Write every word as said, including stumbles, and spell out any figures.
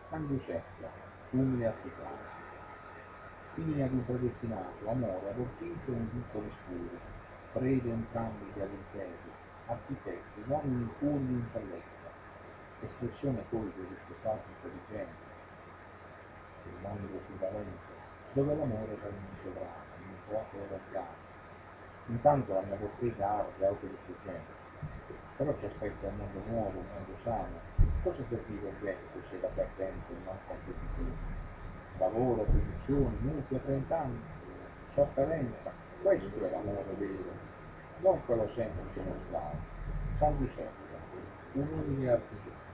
San Giuseppe, umile artigiano. Figlia di un predestinato, amore, abortito in piccoli scuri, prede entrambi di all'imperio, architetti, uomini puri di intelletto, espressione poi di rispettata intelligenza, il mondo equivalente, dove l'amore regna sovrano, in un vuoto oraggiato. Intanto la mia bottega arde autodistruggente, però ci aspetta un mondo nuovo, un mondo sano. Cosa serviva il vecchio se era perdente e non competitivo? Lavoro, punizioni, mutui a trent'anni, sofferenza, questo è l'amore vero, non quello semplice uno schiavo. San Giuseppe, un umile artigiano.